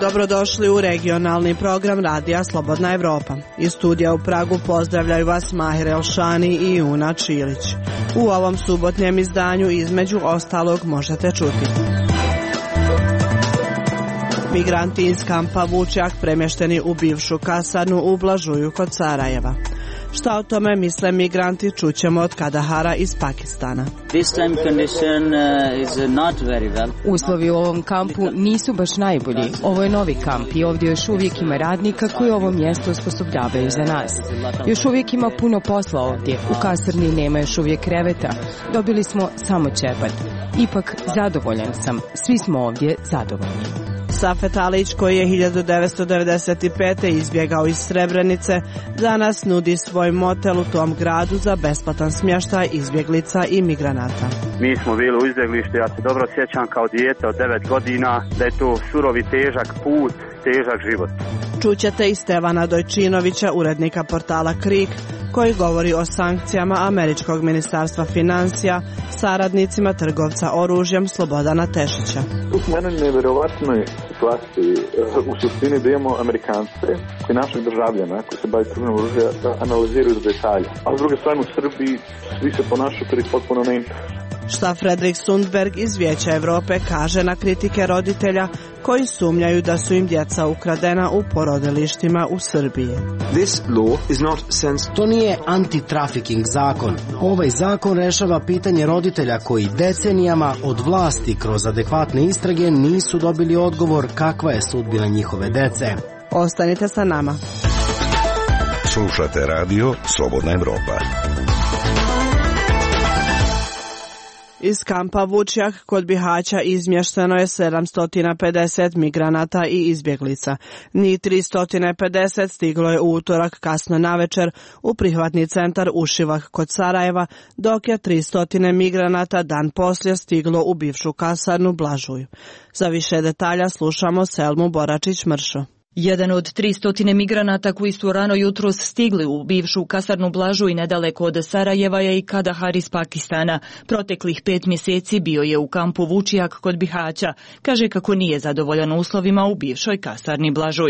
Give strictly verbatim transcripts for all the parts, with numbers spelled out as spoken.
Dobrodošli u regionalni program Radija Slobodna Evropa. Iz studija u Pragu pozdravljaju vas Mahir Elšani i Una Čilić. U ovom subotnjem izdanju između ostalog možete čuti: migranti iz kampa Vučjak premješteni u bivšu kasarnu u Blažuju kod Sarajeva. Šta o tome misle migranti čućemo od Kadahara iz Pakistana. Uslovi u ovom kampu nisu baš najbolji. Ovo je novi kamp i ovdje još uvijek ima radnika koji ovo mjesto osposobljavaju za nas. Još uvijek ima puno posla ovdje. U kasarni nema još uvijek kreveta. Dobili smo samo čepat. Ipak zadovoljan sam. Svi smo ovdje zadovoljni. Safet Alić, koji je hiljadu devetsto devedeset pete. izbjegao iz Srebrenice, danas nudi svoj motel u tom gradu za besplatan smještaj izbjeglica i migranata. Mi smo bili u izbjeglištu, ja se dobro sjećam kao dijete od devet godina, da je to surovi težak put, težak život. Čućete i Stevana Dojčinovića, urednika portala Krik, koji govori o sankcijama američkog ministarstva financija saradnicima trgovca oružjem Slobodana Tešića. Tu smo u jednoj nevjerovatnoj situaciji u suštini da imamo Amerikance koji naših državljana koji se bave trgovinom oružja da analiziraju do detalja. A s druge strane u Srbiji svi se ponašaju koji potpuno neinteresantno. Šta Fredrik Sundberg iz Vijeća Europe kaže na kritike roditelja koji sumnjaju da su im djeca ukradena u porodilištima u Srbiji. This law is not sens- To nije anti-trafficking zakon. Ovaj zakon rešava pitanje roditelja koji decenijama od vlasti kroz adekvatne istrage nisu dobili odgovor kakva je sudbina njihove dece. Ostanite sa nama. Slušate radio Slobodna Evropa. Iz kampa Vučjak kod Bihaća izmješteno je sedamsto pedeset migranata i izbjeglica. Njih tristo pedeset stiglo je u utorak kasno navečer u prihvatni centar Ušivak kod Sarajeva, dok je tristo migranata dan poslije stiglo u bivšu kasarnu Blažuj. Za više detalja slušamo Selmu Boračić-Mršo. Jedan od tristotine migranata koji su rano jutros stigli u bivšu kasarnu Blažuj nedaleko od Sarajeva je i Kadahar iz Pakistana. Proteklih pet mjeseci bio je u kampu Vučjak kod Bihaća. Kaže kako nije zadovoljan uslovima u bivšoj kasarni Blažuj.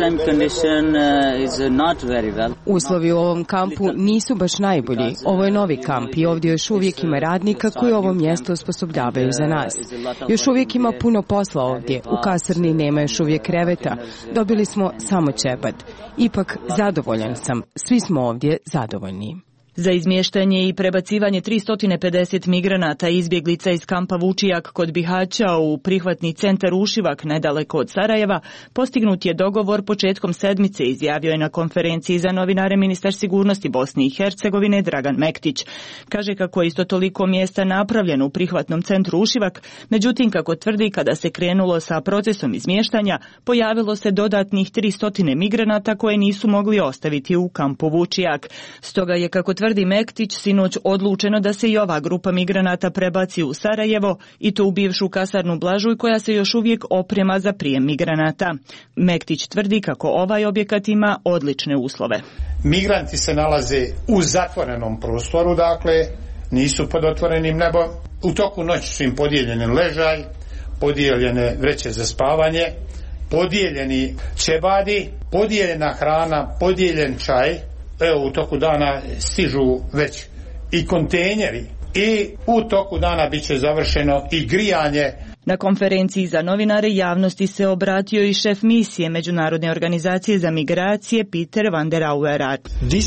Uslovi u ovom kampu nisu baš najbolji. Ovo je novi kamp i ovdje još uvijek ima radnika koji ovo mjesto osposobljavaju za nas. Još uvijek ima puno posla ovdje. U kasarni nema još uvijek kreveta. Dobili smo samo čepat. Ipak zadovoljan sam. Svi smo ovdje zadovoljni. Za izmještanje i prebacivanje tristo pedeset migranata i izbjeglica iz kampa Vučjak kod Bihaća u prihvatni centar Ušivak nedaleko od Sarajeva postignut je dogovor početkom sedmice, izjavio je na konferenciji za novinare ministar sigurnosti Bosne i Hercegovine Dragan Mektić. Kaže kako je isto toliko mjesta napravljeno u prihvatnom centru Ušivak, međutim kako tvrdi kada se krenulo sa procesom izmještanja pojavilo se dodatnih tristo migranata koje nisu mogli ostaviti u kampu Vučjak. Stoga je kako tvrdi Tvrdi Mektić, sinoć odlučeno da se i ova grupa migranata prebaci u Sarajevo i to u bivšu kasarnu Blažuj koja se još uvijek oprema za prijem migranata. Mektić tvrdi kako ovaj objekat ima odlične uslove. Migranti se nalaze u zatvorenom prostoru, dakle nisu pod otvorenim nebom. U toku noći su im podijeljeni ležaj, podijeljene vreće za spavanje, podijeljeni ćebadi, podijeljena hrana, podijeljen čaj. Evo, u toku dana stižu već i kontejneri i u toku dana bit će završeno i grijanje. Na konferenciji za novinare javnosti se obratio i šef misije Međunarodne organizacije za migracije Peter van der Auweraar.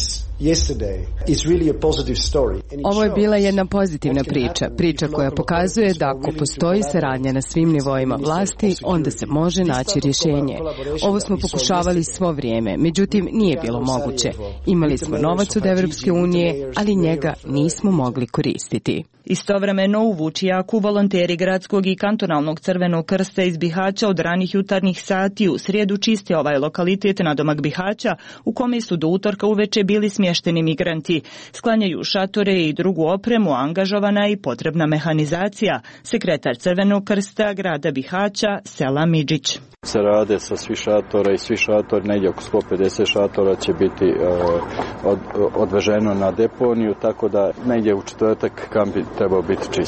Ovo je bila jedna pozitivna priča, priča koja pokazuje da ako postoji saradnja na svim nivoima vlasti, onda se može naći rješenje. Ovo smo pokušavali svo vrijeme, međutim nije bilo moguće. Imali smo novac od Evropske unije, ali njega nismo mogli koristiti. Istovremeno u Vučjaku volonteri gradskog i kantonalnog Crvenog krsta iz Bihaća od ranih jutarnjih sati u srijedu čiste ovaj lokalitet nadomak Bihaća u kome su do utorka uveče bili smješteni migranti. Sklanjaju šatore i drugu opremu, angažovana i potrebna mehanizacija. Sekretar Crvenog krsta grada Bihaća Sela Midžić. Se rade sa svi šatora i svi šatori, negdje oko sto pedeset šatora će biti uh, od, odveženo na deponiju, tako da negdje u četvrtak kamp bi trebao biti čist.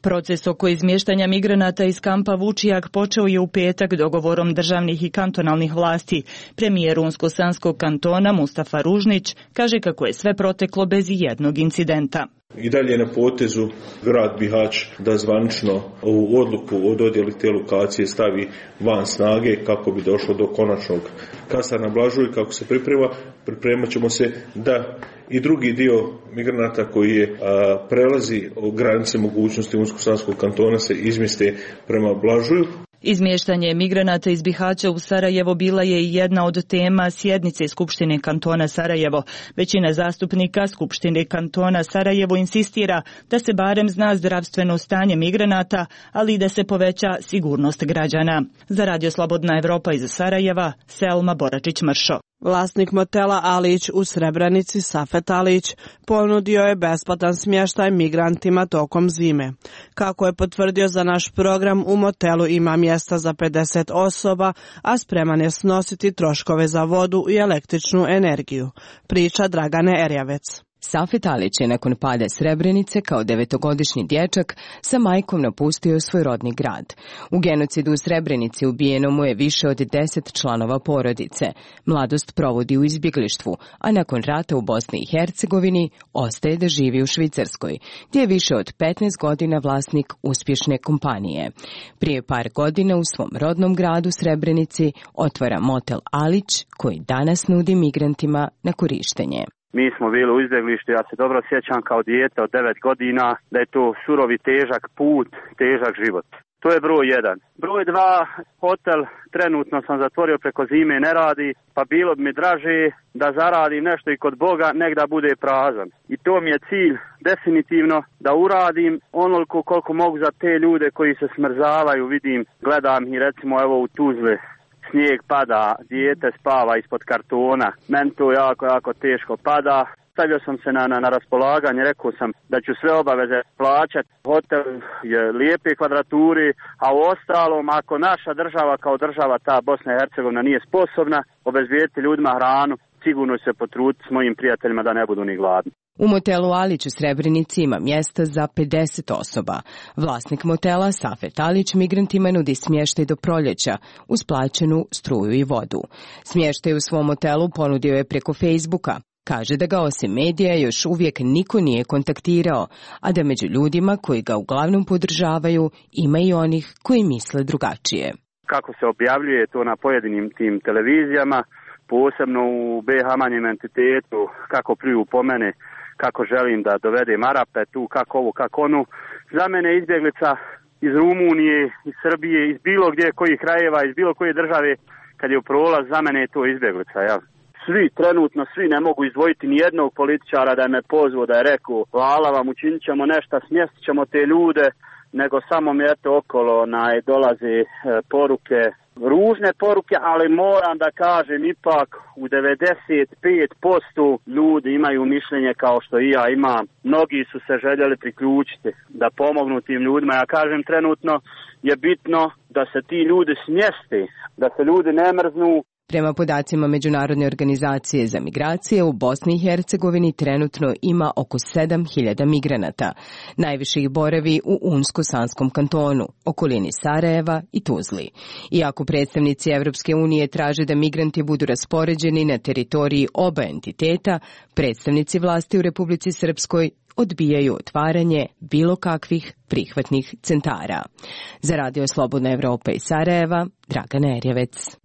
Proces oko izmještanja migranata iz kampa Vučijak počeo je u petak dogovorom državnih i kantonalnih vlasti. Premijer Unsko-Sanskog kantona Mustafa Ružnić kaže kako je sve proteklo bez jednog incidenta. I dalje je na potezu grad Bihać da zvanično ovu odluku o dodjeli te lokacije stavi van snage kako bi došlo do konačnog kasa na Blažu i kako se priprema. Pripremat ćemo se da i drugi dio migranata koji je a, prelazi granice mogućnosti Unsko-Sanskog kantona se izmjeste prema Blažuju. Izmještanje migranata iz Bihaća u Sarajevo bila je i jedna od tema sjednice Skupštine kantona Sarajevo. Većina zastupnika Skupštine kantona Sarajevo insistira da se barem zna zdravstveno stanje migranata, ali i da se poveća sigurnost građana. Za Radio Slobodna Evropa iz Sarajeva, Selma Boračić-Mršo. Vlasnik motela Alić u Srebrenici, Safet Alić, ponudio je besplatan smještaj migrantima tokom zime. Kako je potvrdio za naš program, u motelu ima mjesta za pedeset osoba, a spreman je snositi troškove za vodu i električnu energiju. Priča Dragane Erjavec. Safet Alić je nakon pada Srebrenice kao devetogodišnji dječak sa majkom napustio svoj rodni grad. U genocidu u Srebrenici ubijeno mu je više od deset članova porodice. Mladost provodi u izbjeglištvu, a nakon rata u Bosni i Hercegovini ostaje da živi u Švicarskoj, gdje je više od petnaest godina vlasnik uspješne kompanije. Prije par godina u svom rodnom gradu Srebrenici otvara motel Alić, koji danas nudi migrantima na korištenje. Mi smo bili u izbjeglištu, ja se dobro sjećam kao dijete od devet godina, da je to surovi težak put, težak život. To je broj jedan. Broj dva, hotel trenutno sam zatvorio preko zime, ne radi, pa bilo bi mi draže da zaradim nešto i kod Boga, nek da bude prazan. I to mi je cilj definitivno, da uradim onoliko koliko mogu za te ljude koji se smrzavaju, vidim, gledam i recimo evo u Tuzli. Snijeg pada, dijete spava ispod kartona, meni to jako, jako teško pada. Stavio sam se na, na, na raspolaganje, rekao sam da ću sve obaveze plaćati. Hotel je lijepe kvadraturi, a u ostalom, ako naša država kao država, ta Bosna i Hercegovina, nije sposobna obezbijediti ljudima hranu, sigurno se potruditi s mojim prijateljima da ne budu ni gladni. U motelu Alić u Srebrenici ima mjesta za pedeset osoba. Vlasnik motela Safet Alić migrantima nudi smještaj do proljeća uz plaćenu struju i vodu. Smještaj u svom motelu ponudio je preko Facebooka. Kaže da ga osim medija još uvijek niko nije kontaktirao, a da među ljudima koji ga uglavnom podržavaju ima i onih koji misle drugačije. Kako se objavljuje to na pojedinim tim televizijama, posebno u B iH manjem entitetu, kako pljuju po mene, kako želim da dovedem Arape tu, kako ovo, kako onu. Za mene izbjeglica iz Rumunije, iz Srbije, iz bilo gdje kojih krajeva, iz bilo koje države, kad je u prolaz, za mene je to izbjeglica, jel? Svi, trenutno svi ne mogu izdvojiti ni jednog političara da je me pozvao, da je rekao hvala vam, učinit ćemo nešto, smjestit ćemo te ljude, nego samo mi eto okolo onaj, dolaze e, poruke, ružne poruke, ali moram da kažem ipak u devedeset pet posto ljudi imaju mišljenje kao što i ja imam. Mnogi su se željeli priključiti da pomognu tim ljudima. Ja kažem trenutno je bitno da se ti ljudi smjeste, da se ljudi ne mrznu. Prema podacima Međunarodne organizacije za migracije, u Bosni i Hercegovini trenutno ima oko sedam hiljada migranata. Najviše ih boravi u Unsko-Sanskom kantonu, okolini Sarajeva i Tuzli. Iako predstavnici Evropske unije traže da migranti budu raspoređeni na teritoriji oba entiteta, predstavnici vlasti u Republici Srpskoj odbijaju otvaranje bilo kakvih prihvatnih centara. Za Radio Slobodna Evropa iz Sarajeva, Dragana Erjavec.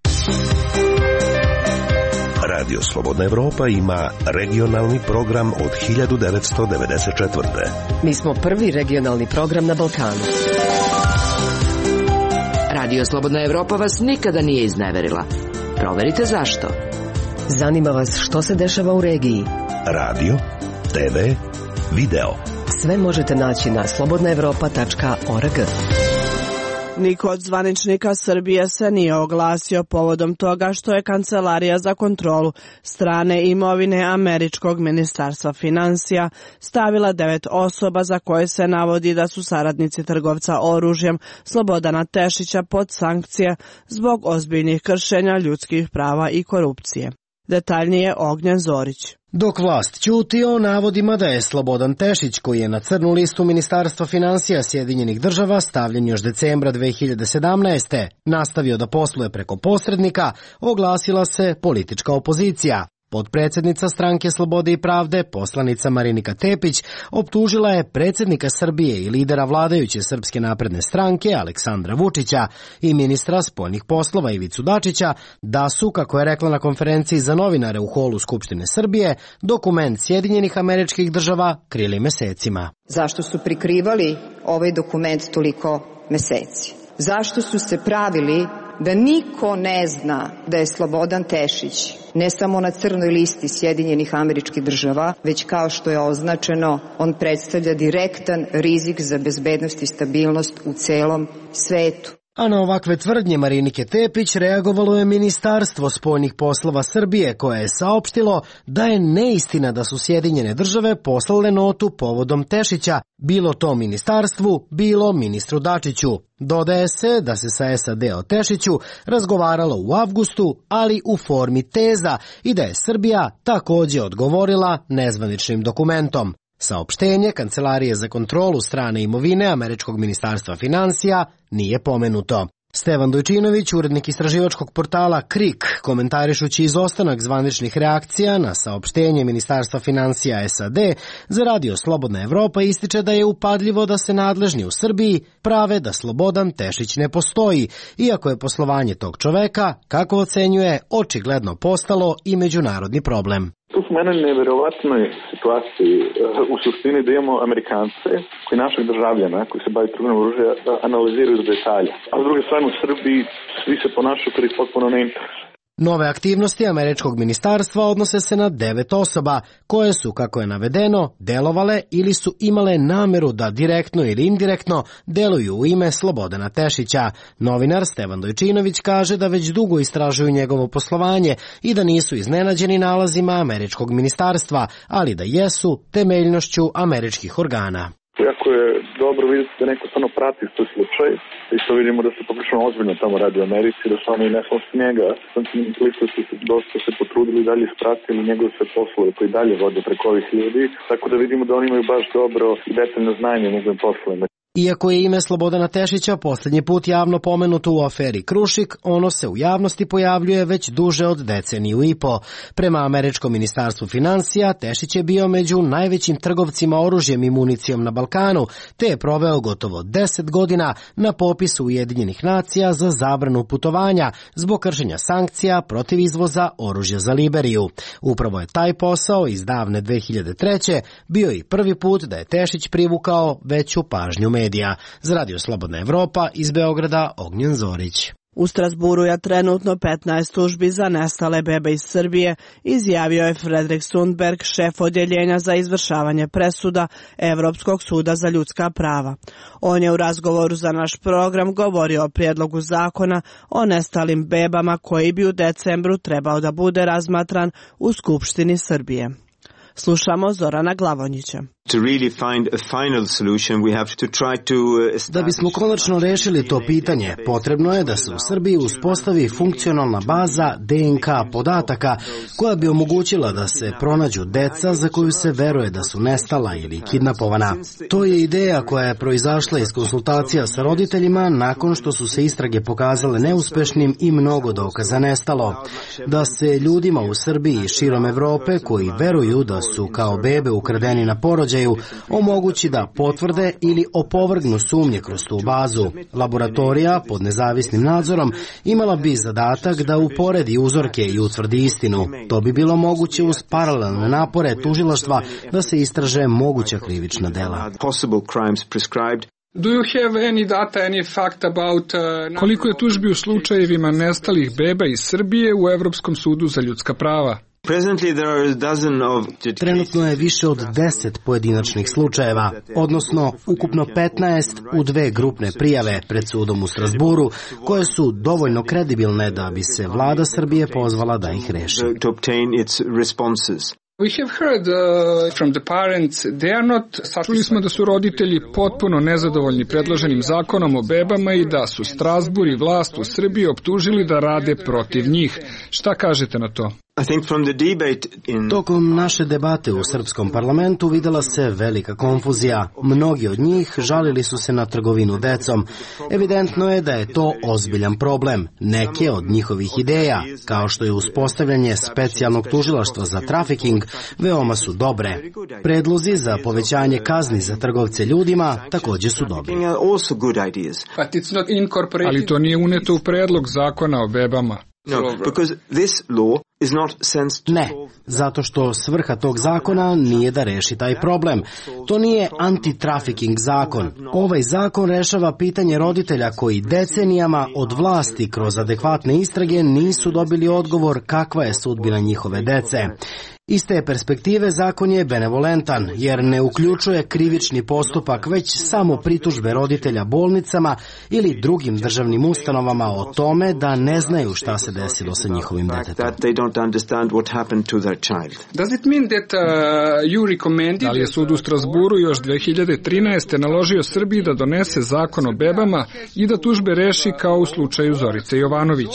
Radio Slobodna Evropa ima regionalni program od hiljadu devetsto devedeset četvrte. Mi smo prvi regionalni program na Balkanu. Radio Slobodna Evropa vas nikada nije izneverila. Proverite zašto. Zanima vas što se dešava u regiji. Radio, te ve, video. Sve možete naći na slobodna evropa tačka org. Niko od zvaničnika Srbije se nije oglasio povodom toga što je Kancelarija za kontrolu strane imovine američkog ministarstva financija stavila devet osoba za koje se navodi da su saradnici trgovca oružjem Slobodana Tešića pod sankcije zbog ozbiljnih kršenja ljudskih prava i korupcije. Detaljnije Ognjen Zorić. Dok vlast ćuti o navodima da je Slobodan Tešić, koji je na crnu listu Ministarstva finansija Sjedinjenih država stavljen još decembra dve hiljade sedamnaeste. nastavio da posluje preko posrednika, oglasila se politička opozicija. Potpredsjednica Stranke Slobode i pravde, poslanica Marinika Tepić, optužila je predsjednika Srbije i lidera vladajuće Srpske napredne stranke Aleksandra Vučića i ministra spoljnih poslova Ivicu Dačića da su, kako je rekla na konferenciji za novinare u holu Skupštine Srbije, dokument Sjedinjenih Američkih Država krili mesecima. Zašto su prikrivali ovaj dokument toliko meseci? Zašto su se pravili da niko ne zna da je Slobodan Tešić ne samo na crnoj listi Sjedinjenih Američkih Država, već kao što je označeno, on predstavlja direktan rizik za bezbednost i stabilnost u celom svetu. A na ovakve tvrdnje Marinike Tepić reagovalo je Ministarstvo spoljnih poslova Srbije, koje je saopštilo da je neistina da su Sjedinjene države poslale notu povodom Tešića, bilo to ministarstvu, bilo ministru Dačiću. Dodaje se da se sa S A D o Tešiću razgovaralo u avgustu, ali u formi teza, i da je Srbija takođe odgovorila nezvaničnim dokumentom. Saopštenje Kancelarije za kontrolu strane imovine Američkog ministarstva finansija nije pomenuto. Stevan Dojčinović, urednik istraživačkog portala Krik, komentarišući izostanak zvaničnih reakcija na saopštenje Ministarstva finansija S A D za radio Slobodna Evropa, ističe da je upadljivo da se nadležni u Srbiji prave da Slobodan Tešić ne postoji, iako je poslovanje tog čoveka, kako ocenjuje, očigledno postalo i međunarodni problem. Tu smo u jednoj neverovatnoj situaciji. U suštini da imamo Amerikance koji našeg državljana, koji se bavi trgovinom oružja, da analiziraju do detalja. A s druge strane u Srbiji svi se ponašaju kao potpuno neinteresni. Nove aktivnosti Američkog ministarstva odnose se na devet osoba, koje su, kako je navedeno, delovale ili su imale nameru da direktno ili indirektno deluju u ime Slobodana Tešića. Novinar Stevan Dojčinović kaže da već dugo istražuju njegovo poslovanje i da nisu iznenađeni nalazima Američkog ministarstva, ali da jesu temeljnošću američkih organa. Jako je dobro vidjeti da neko stvarno prati svoj slučaj i to vidimo da se poprilično ozbiljno tamo radi u Americi, da su oni ne samo s njega, koliko su se dosta se potrudili i dalje spratili njegove sve poslove koji dalje vode preko ovih ljudi, tako da vidimo da oni imaju baš dobro i detaljno znanje u njegovim poslovima. Iako je ime Slobodana Tešića poslednji put javno pomenuto u aferi Krušik, ono se u javnosti pojavljuje već duže od deceniju i po. Prema Američkom ministarstvu finansija, Tešić je bio među najvećim trgovcima oružjem i municijom na Balkanu, te je proveo gotovo deset godina na popisu Ujedinjenih nacija za zabranu putovanja zbog kršenja sankcija protiv izvoza oružja za Liberiju. Upravo je taj posao iz davne dve hiljade treće bio i prvi put da je Tešić privukao veću pažnju medija. Za radio Slobodna Evropa iz Beograda Ognjen Zorić. U Strasburu je trenutno petnaest tužbi za nestale bebe iz Srbije, izjavio je Fredrik Sundberg, šef odjeljenja za izvršavanje presuda Evropskog suda za ljudska prava. On je u razgovoru za naš program govorio o prijedlogu zakona o nestalim bebama koji bi u decembru trebao da bude razmatran u Skupštini Srbije. Slušamo Zorana Glavonjića. Da bismo konačno rešili to pitanje, potrebno je da se u Srbiji uspostavi funkcionalna baza D N K podataka koja bi omogućila da se pronađu deca za koju se veruje da su nestala ili kidnapovana. To je ideja koja je proizašla iz konsultacija sa roditeljima nakon što su se istrage pokazale neuspešnim i mnogo dokaza nestalo. Da se ljudima u Srbiji i širom Evrope koji veruju da su kao bebe ukradeni na porođaju omogući da potvrde ili opovrgnu sumnje kroz tu bazu. Laboratorija pod nezavisnim nadzorom imala bi zadatak da uporedi uzorke i utvrdi istinu. To bi bilo moguće uz paralelne napore tužilaštva da se istraže moguća krivična dela. Do you have any data, any fact about, uh, koliko je tužbi u slučajevima nestalih beba iz Srbije u Evropskom sudu za ljudska prava? Trenutno je više od deset pojedinačnih slučajeva, odnosno ukupno petnaest u dve grupne prijave pred sudom u Strasburu, koje su dovoljno kredibilne da bi se vlada Srbije pozvala da ih reši. Čuli smo da su roditelji potpuno nezadovoljni predloženim zakonom o bebama i da su Strasbur i vlast u Srbiji optužili da rade protiv njih. Šta kažete na to? Tokom naše debate u srpskom parlamentu videla se velika konfuzija. Mnogi od njih žalili su se na trgovinu decom. Evidentno je da je to ozbiljan problem. Neke od njihovih ideja, kao što je uspostavljanje specijalnog tužilaštva za trafiking, veoma su dobre. Predlozi za povećanje kazni za trgovce ljudima takođe su dobri. Ali to nije uneto u predlog zakona o bebama. Ne, zato što svrha tog zakona nije da reši taj problem. To nije anti-trafficking zakon. Ovaj zakon rešava pitanje roditelja koji decenijama od vlasti kroz adekvatne istrage nisu dobili odgovor kakva je sudbina njihove dece. Iz te perspektive zakon je benevolentan, jer ne uključuje krivični postupak, već samo pritužbe roditelja bolnicama ili drugim državnim ustanovama o tome da ne znaju šta se desilo sa njihovim detetom. Da li je sud u Strasburu još dve hiljade trinaeste. naložio Srbiji da donese zakon o bebama i da tužbe reši kao u slučaju Zorice Jovanović?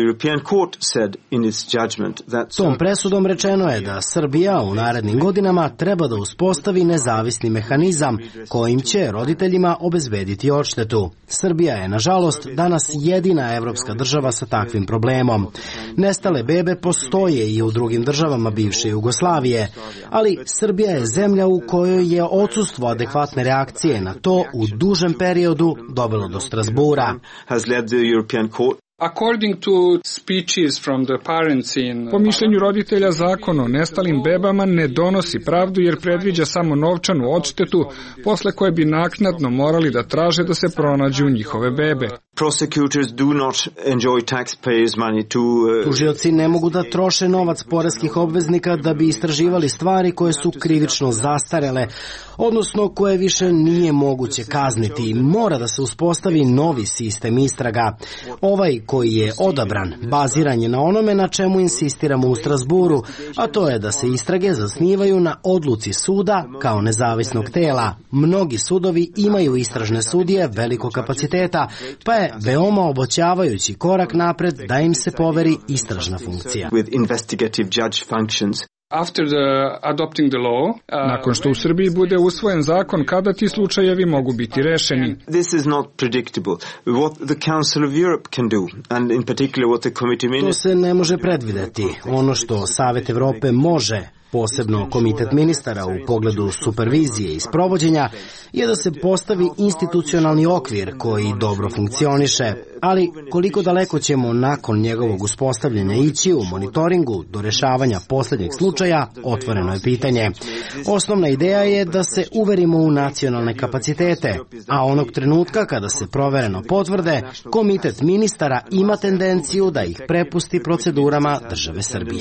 Tom presudom rečeno je da Srbija u narednim godinama treba da uspostavi nezavisni mehanizam kojim će roditeljima obezbediti odštetu. Srbija je, nažalost, danas jedina evropska država sa takvim problemom. Nestale bebe postoje i u drugim državama bivše Jugoslavije, ali Srbija je zemlja u kojoj je odsustvo adekvatne reakcije na to u dužem periodu dovelo do Strasbura. Po mišljenju roditelja, zakon o nestalim bebama ne donosi pravdu jer predviđa samo novčanu odštetu, posle koje bi naknadno morali da traže da se pronađu njihove bebe. Tužioci ne mogu da troše novac poreskih obveznika da bi istraživali stvari koje su krivično zastarele, odnosno koje više nije moguće kazniti. Mora da se uspostavi novi sistem istraga. Ovaj koji je odabran, baziran je na onome na čemu insistiramo u Strasburu, a to je da se istrage zasnivaju na odluci suda kao nezavisnog tela. Mnogi sudovi imaju istražne sudije velikog kapaciteta, pa je veoma obećavajući korak napred da im se poveri istražna funkcija. Nakon što u Srbiji bude usvojen zakon, kada ti slučajevi mogu biti rešeni? To se ne može predvideti. Ono što Savet Evrope može, posebno Komitet ministara u pogledu supervizije i sprovođenja, je da se postavi institucionalni okvir koji dobro funkcioniše, ali koliko daleko ćemo nakon njegovog uspostavljanja ići u monitoringu do rešavanja poslednjeg slučaja, otvoreno je pitanje. Osnovna ideja je da se uverimo u nacionalne kapacitete, a onog trenutka kada se provereno potvrde, Komitet ministara ima tendenciju da ih prepusti procedurama države Srbije.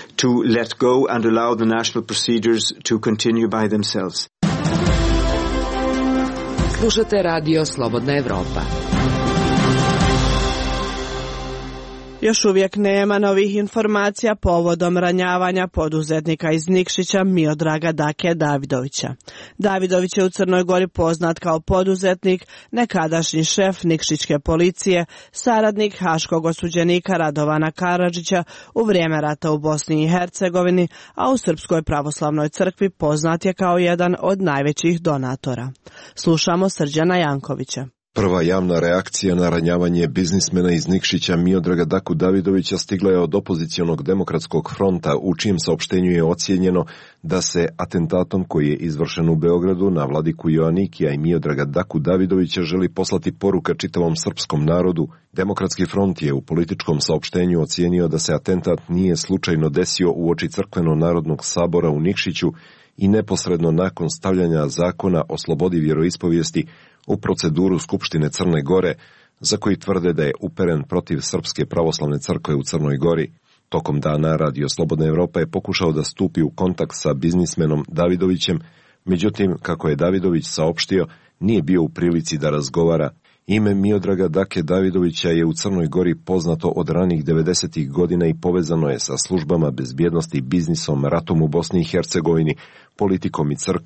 The national procedures to continue by themselves. Slušate radio Slobodna Evropa. Još uvijek nema novih informacija povodom ranjavanja poduzetnika iz Nikšića Miodraga Dake Davidovića. Davidović je u Crnoj Gori poznat kao poduzetnik, nekadašnji šef Nikšićke policije, saradnik haškog osuđenika Radovana Karadžića u vrijeme rata u Bosni i Hercegovini, a u Srpskoj pravoslavnoj crkvi poznat je kao jedan od najvećih donatora. Slušamo Srđana Jankovića. Prva javna reakcija na ranjavanje biznismena iz Nikšića Miodraga Daku Davidovića stigla je od opozicionog demokratskog fronta, u čijem saopštenju je ocijenjeno da se atentatom koji je izvršen u Beogradu na vladiku Joanikija i Miodraga Daku Davidovića želi poslati poruka čitavom srpskom narodu. Demokratski front je u političkom saopštenju ocijenio da se atentat nije slučajno desio uoči crkveno-narodnog sabora u Nikšiću i neposredno nakon stavljanja zakona o slobodi vjeroispovijesti u proceduru Skupštine Crne Gore, za koji tvrde da je uperen protiv Srpske pravoslavne crkve u Crnoj Gori. Tokom dana Radio Slobodna Evropa je pokušao da stupi u kontakt sa biznismenom Davidovićem, međutim, kako je Davidović saopštio, nije bio u prilici da razgovara. Ime Miodraga Dake Davidovića je u Crnoj Gori poznato od ranih devedesetih godina i povezano je sa službama bezbjednosti, biznisom, ratom u Bosni i Hercegovini, politikom i crkvom,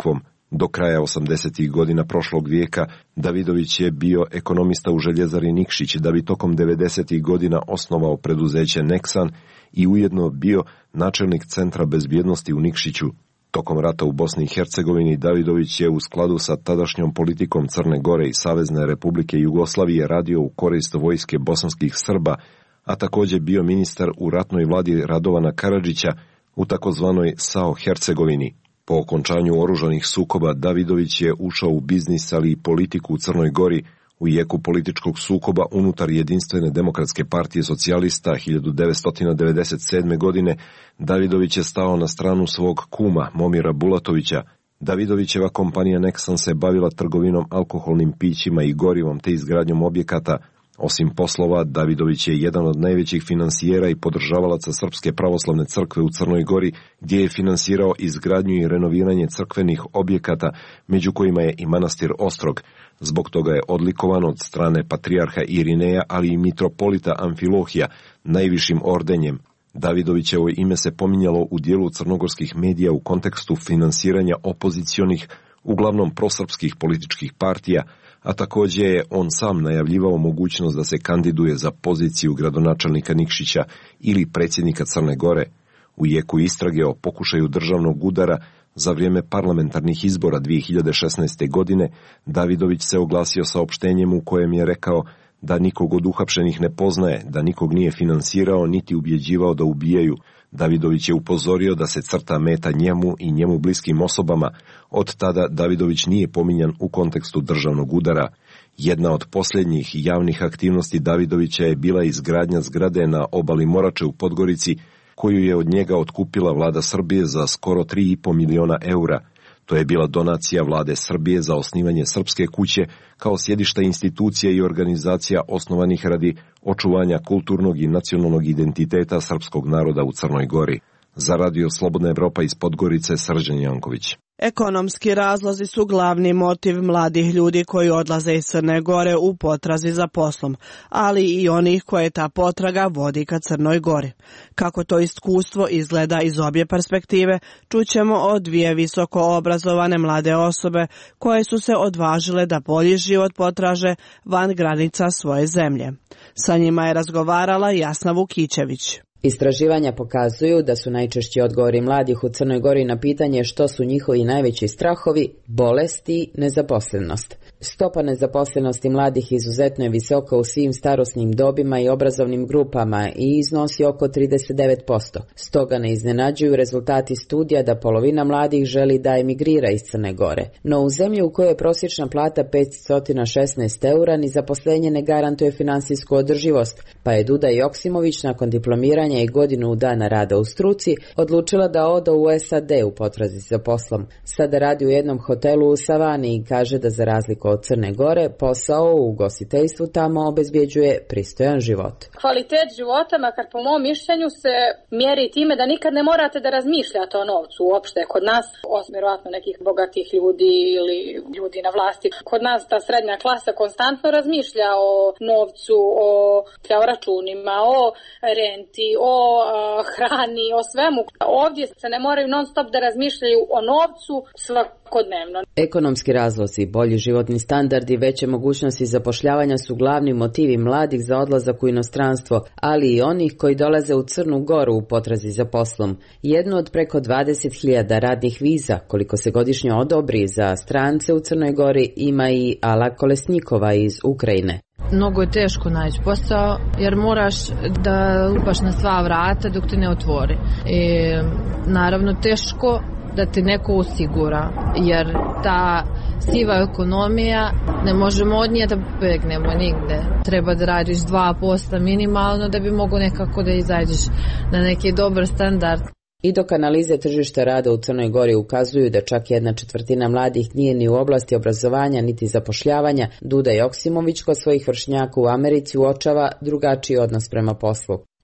Do kraja osamdesetih godina prošlog vijeka Davidović je bio ekonomista u željezari Nikšić, da bi tokom devedesetih godina osnovao preduzeće Neksan i ujedno bio načelnik Centra bezbjednosti u Nikšiću. Tokom rata u Bosni i Hercegovini Davidović je u skladu sa tadašnjom politikom Crne Gore i Savezne Republike Jugoslavije radio u korist vojske bosanskih Srba, a također bio ministar u ratnoj vladi Radovana Karadžića u takozvanoj S A O Hercegovini. Po okončanju oružanih sukoba Davidović je ušao u biznis, ali i politiku u Crnoj Gori. U jeku političkog sukoba unutar Jedinstvene demokratske partije socijalista hiljadu devetsto devedeset sedme. godine Davidović je stao na stranu svog kuma Momira Bulatovića. Davidovićeva kompanija Neksan se bavila trgovinom alkoholnim pićima i gorivom te izgradnjom objekata. Osim poslova, Davidović je jedan od najvećih finansijera i podržavalaca Srpske pravoslavne crkve u Crnoj Gori, gdje je finansirao izgradnju i renoviranje crkvenih objekata, među kojima je i manastir Ostrog. Zbog toga je odlikovan od strane patrijarha Irineja, ali i mitropolita Amfilohija, najvišim ordenjem. Davidovićevo ime se pominjalo u dijelu crnogorskih medija u kontekstu finansiranja opozicionih, uglavnom prosrpskih političkih partija, a također je on sam najavljivao mogućnost da se kandiduje za poziciju gradonačelnika Nikšića ili predsjednika Crne Gore. U jeku istrage o pokušaju državnog udara za vrijeme parlamentarnih izbora dvije hiljade šesnaeste. godine Davidović se oglasio saopštenjem u kojem je rekao da nikog od uhapšenih ne poznaje, da nikog nije finansirao niti ubjeđivao da ubijaju. Davidović je upozorio da se crta meta njemu i njemu bliskim osobama. Od tada Davidović nije pominjan u kontekstu državnog udara. Jedna od posljednjih javnih aktivnosti Davidovića je bila izgradnja zgrade na obali Morače u Podgorici, koju je od njega otkupila vlada Srbije za skoro tri i po miliona eura. To je bila donacija vlade Srbije za osnivanje Srpske kuće kao sjedišta institucija i organizacija osnovanih radi očuvanja kulturnog i nacionalnog identiteta srpskog naroda u Crnoj Gori. Za Radio Slobodna Evropa iz Podgorice, Srđan Janković. Ekonomski razlozi su glavni motiv mladih ljudi koji odlaze iz Crne Gore u potrazi za poslom, ali i onih koje ta potraga vodi ka Crnoj Gori. Kako to iskustvo izgleda iz obje perspektive, čućemo od dvije visoko obrazovane mlade osobe koje su se odvažile da bolji život potraže van granica svoje zemlje. Sa njima je razgovarala Jasna Vukićević. Istraživanja pokazuju da su najčešći odgovori mladih u Crnoj Gori na pitanje što su njihovi najveći strahovi, bolesti i nezaposlenost. Stopa nezaposlenosti mladih izuzetno je visoka u svim starosnim dobima i obrazovnim grupama i iznosi oko trideset devet posto. Stoga ne iznenađuju rezultati studija da polovina mladih želi da emigrira iz Crne Gore. No u zemlji u kojoj je prosječna plata petsto šesnaest eura ni zaposlenje ne garantuje finansijsku održivost, pa je Duda Joksimović nakon diplomiranja i godinu dana rada u struci odlučila da ode u S A D u potrazi za poslom. Sada radi u jednom hotelu u Savani i kaže da za razliku od Crne Gore posao u ugostiteljstvu tamo obezbjeđuje pristojan život. Kvalitet života, makar po mom mišljenju, se mjeri time da nikad ne morate da razmišljate o novcu uopšte. Kod nas, osim vjerojatno nekih bogatih ljudi ili ljudi na vlasti, kod nas ta srednja klasa konstantno razmišlja o novcu, o, o računima, o renti, o a, hrani, o svemu. Ovdje se ne moraju non stop da razmišljaju o novcu svakodnevno. Ekonomski razlozi, bolji životni standard i veće mogućnosti zapošljavanja su glavni motivi mladih za odlazak u inostranstvo, ali i onih koji dolaze u Crnu Goru u potrazi za poslom. Jednu od preko dvadeset hiljada radnih viza, koliko se godišnje odobri za strance u Crnoj Gori, ima i Ala Kolesnikova iz Ukrajine. Mnogo je teško naći posao jer moraš da lupaš na sva vrata dok te ne otvori. I naravno teško da te neko osigura, jer ta siva ekonomija ne možemo od nje da begnemo nigde. Treba da radiš dva posto minimalno da bi mogo nekako da izađeš na neki dobar standard. I dok analize tržišta rada u Crnoj Gori ukazuju da čak jedna četvrtina mladih nije ni u oblasti obrazovanja niti zapošljavanja, Duda Joksimović kod svojih vršnjaka u Americi uočava drugačiji odnos prema poslu.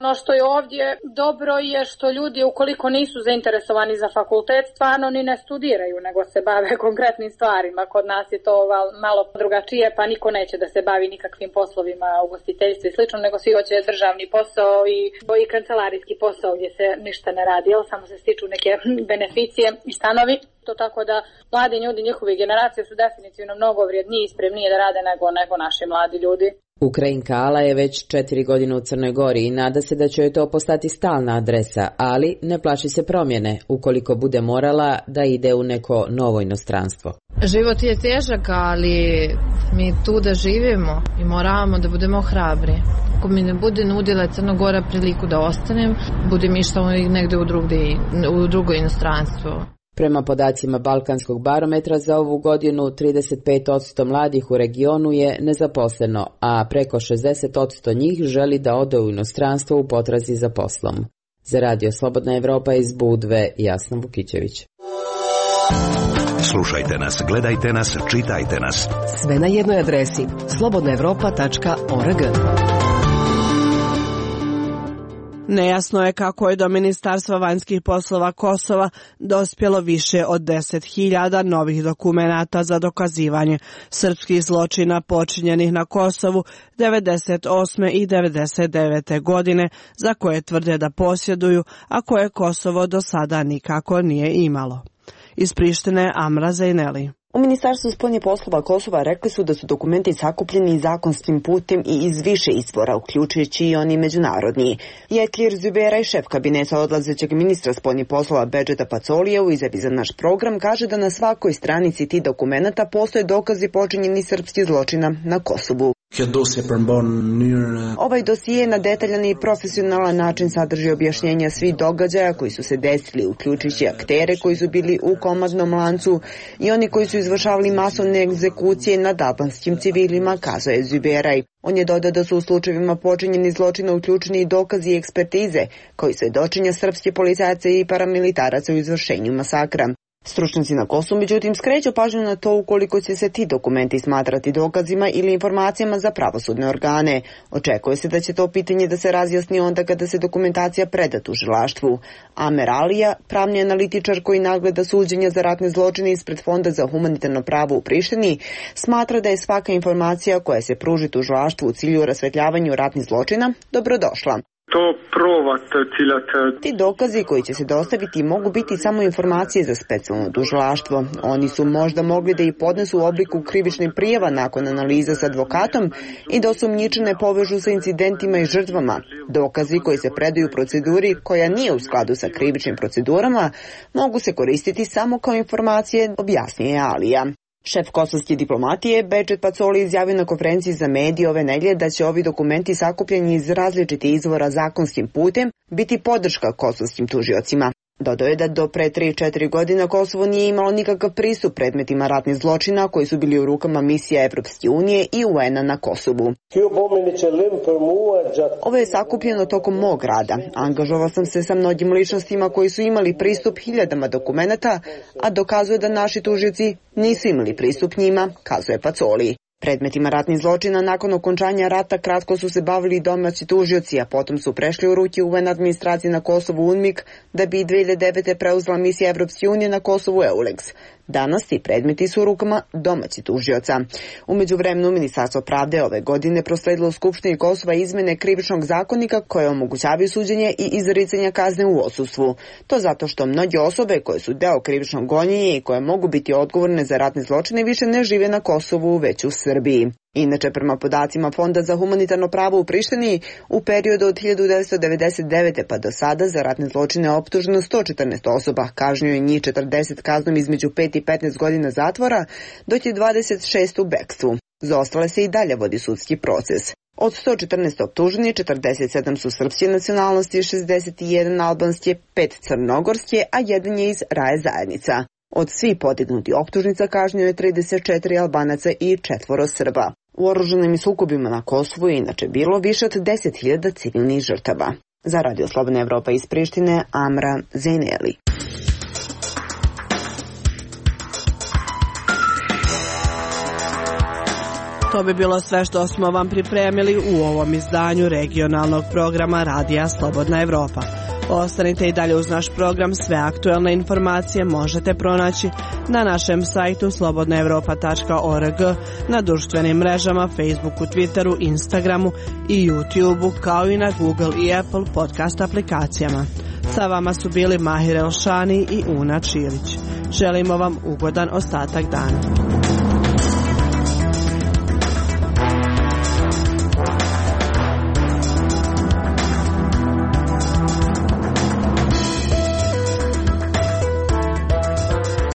Ono što je ovdje dobro je što ljudi ukoliko nisu zainteresovani za fakultet stvarno ni ne studiraju nego se bave konkretnim stvarima. Kod nas je to malo drugačije pa niko neće da se bavi nikakvim poslovima ugostiteljstva i slično nego svi hoće državni posao i, i kancelarijski posao gdje se ništa ne radi, jel? Samo se stiču neke beneficije i stanovi. To tako da mladi ljudi, njihove generacije su definitivno mnogo vrijedniji i spremnije da rade nego, nego naši mladi ljudi. Ukrajinka Ala je već četiri godine u Crnoj Gori i nada se da će joj to postati stalna adresa, ali ne plaši se promjene ukoliko bude morala da ide u neko novo inostranstvo. Život je težak, ali mi tu da živimo i moramo da budemo hrabri. Ako mi ne bude nudila Crna Gora priliku da ostanem, budem išla negde u, drugde, u drugo inostranstvo. Prema podacima Balkanskog barometra za ovu godinu trideset pet posto mladih u regionu je nezaposleno, a preko šezdeset posto njih želi da ode u inostranstvo u potrazi za poslom. Za Radio Slobodna Evropa iz Budve, Jasna Vukićević. Slušajte nas, gledajte nas, čitajte nas. Sve na jednoj adresi slobodna evropa tačka org. Nejasno je kako je do Ministarstva vanjskih poslova Kosova dospjelo više od deset hiljada novih dokumenata za dokazivanje srpskih zločina počinjenih na Kosovu devedeset osme i devedeset devete godine, za koje tvrde da posjeduju, a koje Kosovo do sada nikako nije imalo. Iz Prištine, Amra Zejneli. U Ministarstvu spoljnih poslova Kosova rekli su da su dokumenti sakupljeni zakonskim putem i iz više izvora, uključujući i oni međunarodni. Jetlir Zuberaj, šef kabineta odlazećeg ministra spoljnih poslova Bedžeta Pacolija, u izjavi za naš program kaže da na svakoj stranici tih dokumenata postoje dokazi počinjeni srpskih zločina na Kosovu. Ovaj dosije na detaljan i profesionalan način sadrži objašnjenja svih događaja koji su se desili, uključujući aktere koji su bili u komadnom lancu i oni koji su izvršavali masovne egzekucije nad albanskim civilima, kazao Zuberaj. On je dodao da su u slučajevima počinjeni zločina uključeni i dokazi i ekspertize, koji svedočenja srpske policajaca i paramilitaraca u izvršenju masakra. Stručnjaci na Kosovu, međutim, skreću pažnju na to ukoliko će se ti dokumenti smatrati dokazima ili informacijama za pravosudne organe. Očekuje se da će to pitanje da se razjasni onda kada se dokumentacija preda tužilaštvu. Amer Alija, pravni analitičar koji nagleda suđenja za ratne zločine ispred Fonda za humanitarno pravo u Prištini, smatra da je svaka informacija koja se pruži tužilaštvu u cilju rasvetljavanju ratnih zločina dobrodošla. Ti dokazi koji će se dostaviti mogu biti samo informacije za specijalno tužilaštvo. Oni su možda mogli da i podnesu u obliku krivičnih prijava nakon analiza s advokatom i da osumnjičene povežu sa incidentima i žrtvama. Dokazi koji se predaju u proceduri koja nije u skladu sa krivičnim procedurama mogu se koristiti samo kao informacije, objasnije Alija. Šef kosovske diplomatije Bedžet Pacoli izjavio na konferenciji za medije ove nedelje da će ovi dokumenti sakupljeni iz različitih izvora zakonskim putem biti podrška kosovskim tužiocima. Dodao je da do pre tri četiri godina Kosovo nije imalo nikakav pristup predmetima ratnih zločina koji su bili u rukama misija Evropske unije i U N-a na Kosovu. Ovo je sakupljeno tokom mog rada. Angažovao sam se sa mnogim ličnostima koji su imali pristup hiljadama dokumenata, a dokazuje da naši tužioci nisu imali pristup njima, kazuje Pacoli. Predmetima ratnih zločina nakon okončanja rata kratko su se bavili domaći tužioci, a potom su prešli u ruke U N administracije na Kosovu U N M I K, da bi dve hiljade devete. preuzela misija Evropske unije na Kosovu EULEX. Danas ti predmeti su u rukama domaći tužioca. U međuvremenu Ministarstvo pravde ove godine prosledilo u Skupštini Kosova izmene krivičnog zakonika koje omogućavaju suđenje i izricanje kazne u odsustvu. To zato što mnoge osobe koje su deo krivičnog gonjenja i koje mogu biti odgovorne za ratne zločine više ne žive na Kosovu, već u Srbiji. Inače, prema podacima Fonda za humanitarno pravo u Prištini, u periodu od hiljadu devetsto devedeset devete. pa do sada za ratne zločine je optuženo sto četrnaest osoba, kažnjeno je njih četrdeset kaznom između pet i petnaest godina zatvora, dok je dvadeset šest u bekstvu. Za ostale se i dalje vodi sudski proces. Od sto četrnaest optuženih, četrdeset sedam su srpske nacionalnosti, šezdeset jedan albanske, pet crnogorske, a jedan je iz Raje zajednica. Od svih podignuti optužnica kažnjeno je trideset četiri Albanaca i četvoro Srba. U oružanim sukobima na Kosovu je inače bilo više od deset hiljada civilnih žrtava. Za Radio Slobodna Evropa iz Prištine, Amra Zejneli. To bi bilo sve što smo vam pripremili u ovom izdanju regionalnog programa Radija Slobodna Evropa. Ostanite i dalje uz naš program, sve aktuelne informacije možete pronaći na našem sajtu slobodna evropa tačka org, na društvenim mrežama, Facebooku, Twitteru, Instagramu i YouTubeu, kao i na Google i Apple podcast aplikacijama. Sa vama su bili Mahir Elšani i Una Čilić. Želimo vam ugodan ostatak dana.